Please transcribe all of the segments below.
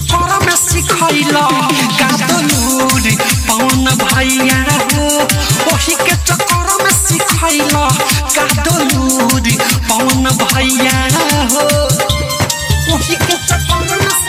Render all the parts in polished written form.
चक्कर में सिखैला गादलूरी पवन भैया हो ओही के चक्कर में सिखैला गादलूरी पवन भैया हो ओही के चक्कर में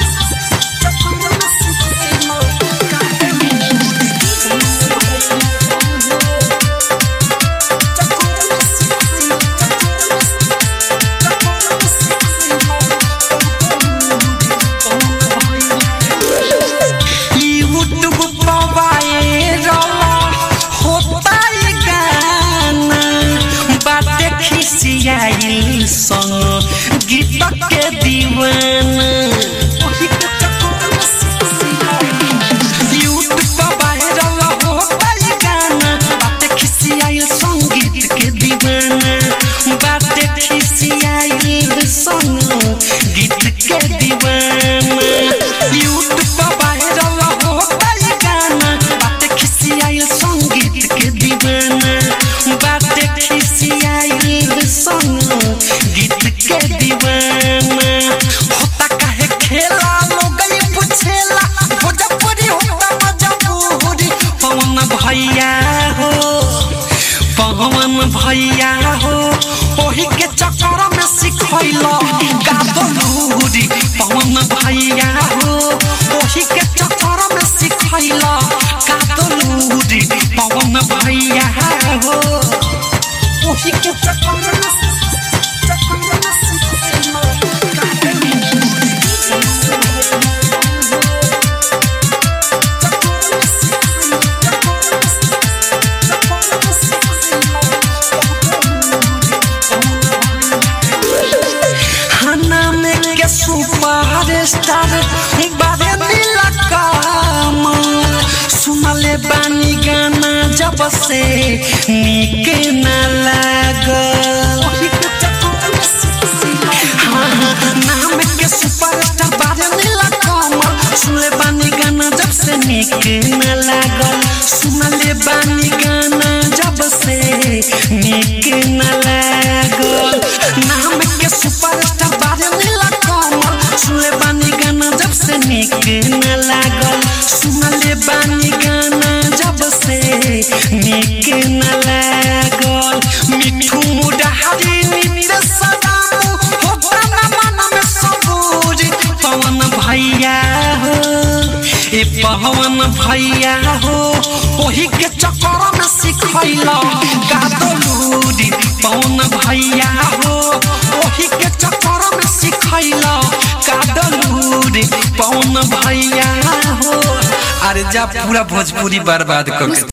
संग गीत के दीवाना यूट्यूब पर वायरल होता ये गाना बातें खिसियाई संगीत के दीवाना बातें खिसियाई संग गीत के दीवाना यूट्यूब पर वायरल होता ये गाना बातें खिसियाई संगीत के दीवाना बातें खिसियाई संग गीत के दीवाना होता काहे खेला लोग ये पूछेला भोजपुरी होता मजबूरी पवन भैया हो ओही के चक्कर में सिखैला गादलूरी पवन भैया हो ओही के चक्कर में सिखैला गादलूरी पवन भैया हो ओही के चक्कर में सुपरस्टार बारे नीला काम सुनले बानी गाना जब से नीके न लागल नाम के सुपरस्टार बारे नीला काम सुनले बानी गाना जब से नीके न लागल सुनले बानी गाना जब से नीके न लागल नाम के सुपरस्टार बारे नीला सुनले बानी गाना जब से नीके न लागल सुनले बानी गाना जब से नीके न लागल मिठू मुरारी नित्य सदामू होता न मन में सबूरी पवन भैया हो ए पवन भैया हो ओही के चक्कर में सिखैला गादलूरी पवन भैया हो ओही के चक्कर में सिखैला गादलूरी पवन भैया हो। अरे जा पूरा भोजपुरी बर्बाद कर